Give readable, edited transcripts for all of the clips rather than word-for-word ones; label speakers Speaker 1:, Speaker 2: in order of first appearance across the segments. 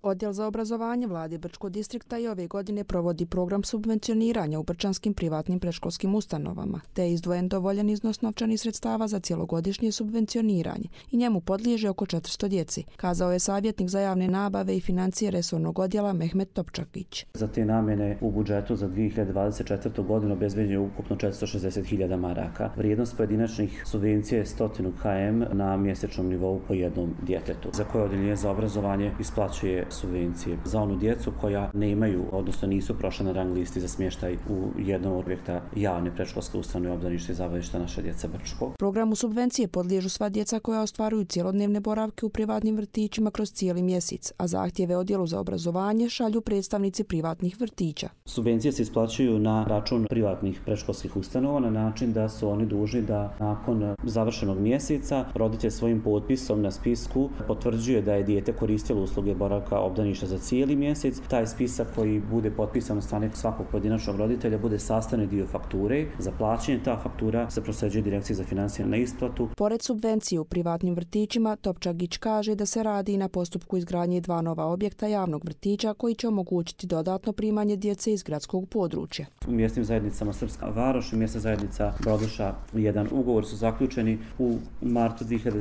Speaker 1: Odjel za obrazovanje vlade Brčkog distrikta i ove godine provodi program subvencioniranja u brčanskim privatnim predškolskim ustanovama, te je izdvojen dovoljan iznos novčanih sredstava za cjelogodišnje subvencioniranje i njemu podliježe oko 400 djeci, kazao je savjetnik za javne nabave i financije resornog odjela Mehmet Topčagić.
Speaker 2: Za te namjene u budžetu za 2024. godinu obezbeđeno je ukupno 460.000 maraka. Vrijednost pojedinačnih subvencija je 100 km na mjesečnom nivou po jednom djetetu, za koje odjeljenje za obrazovanje isplaćuje subvencije za onu djecu koja nemaju, odnosno nisu prošle na rang listi za smještaj u jednom objekta javne predškolske ustanove obdaništa i zabavišta naše djece Brčko.
Speaker 1: Programu subvencije podliježu sva djeca koja ostvaruju cjelodnevne boravke u privatnim vrtićima kroz cijeli mjesec, a zahtjeve odjelu za obrazovanje šalju predstavnici privatnih vrtića.
Speaker 2: Subvencije se isplaćuju na račun privatnih predškolskih ustanova na način da su oni dužni da nakon završenog mjeseca roditelj svojim potpisom na spisku potvrđuje da je dijete koristilo usluge boravka obdaništa za cijeli mjesec. Taj spisak koji bude potpisan od strane svakog pojedinačnog roditelja bude sastavni dio fakture za plaćanje. Ta faktura se proslijeđuje Direkciji za financije na isplatu.
Speaker 1: Pored subvencije u privatnim vrtićima, Topčagić kaže da se radi i na postupku izgradnje 2 nova objekta javnog vrtića koji će omogućiti dodatno primanje djece iz gradskog područja.
Speaker 2: U mjesnim zajednicama Srpska Varoš i mjesna zajednica Broduša 1 ugovor su zaključeni u martu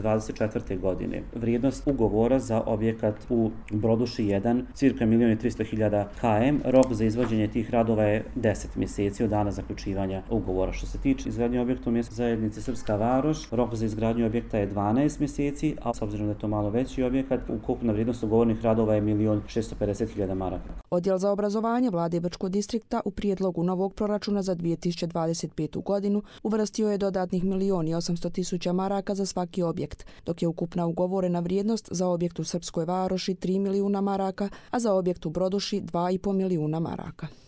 Speaker 2: 2024. godine. Vrijednost ugovora za objekat u Broduši 1 cirka 1.300.000 km. Rok za izvođenje tih radova je 10 mjeseci od dana zaključivanja ugovora. Što se tiče izgradnje objekta u mjesnoj zajednici Srpska Varoš, rok za izgradnju objekta je 12 mjeseci, a s obzirom da je to malo veći objekat, ukupna vrijednost ugovornih radova je 1.650.000 maraka.
Speaker 1: Odjel za obrazovanje vlade Brčkog distrikta u prijedlogu novog proračuna za 2025. godinu uvrstio je dodatnih 1.800.000 maraka za svaki objekt, dok je ukupna ugovorena vrijednost za objekt u Srpskoj Varoši 3 milijuna maraka, a za objekt u Broduši 2,5 milijuna maraka.